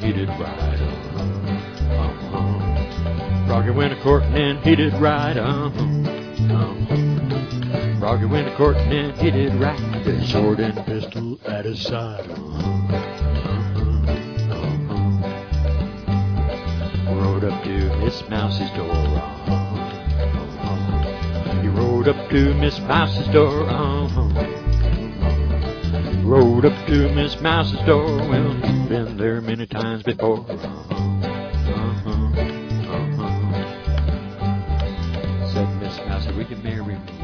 he did right. Froggy went a-courtin' and he did right. Froggy went a-courtin' and he did right. With a sword and pistol at his side. Rode up to Miss Mouse's door. He rode up to Miss Mouse's door. Rode up to Miss Mouse's door. Well, been there many times before. Said Miss Mouse, we can marry